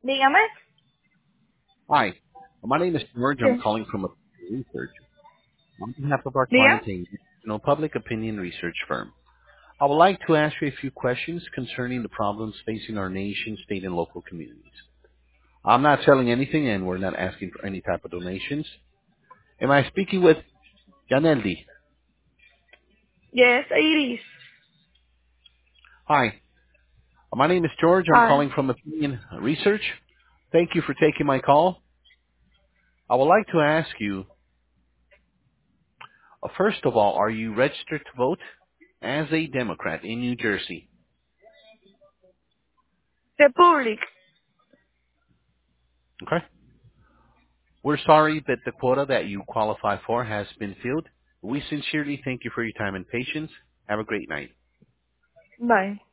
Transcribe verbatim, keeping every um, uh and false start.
Dígame. Hi, my name is George. I'm Sí. calling from a research on behalf of our Diga. client, a national public opinion research firm. I would like to ask you a few questions concerning the problems facing our nation, state, and local communities. I'm not selling anything, and we're not asking for any type of donations. Am I speaking with Janeldi? Yes, Iris. Hi, my name is George. I'm Hi. calling from Opinion Research. Thank you for taking my call. I would like to ask you, uh, first of all, are you registered to vote as a Democrat in New Jersey? Republic. Okay. We're sorry that the quota that you qualify for has been filled. We sincerely thank you for your time and patience. Have a great night. Bye.